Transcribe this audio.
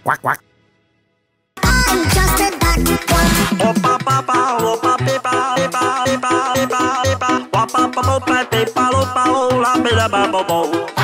Quack, quack. I'm just a duck. Opa, papa, opa, pipa, pipa, pipa, pipa, pipa, wapa, papa, pipa, lopa, la, bida, ba, bo, bo.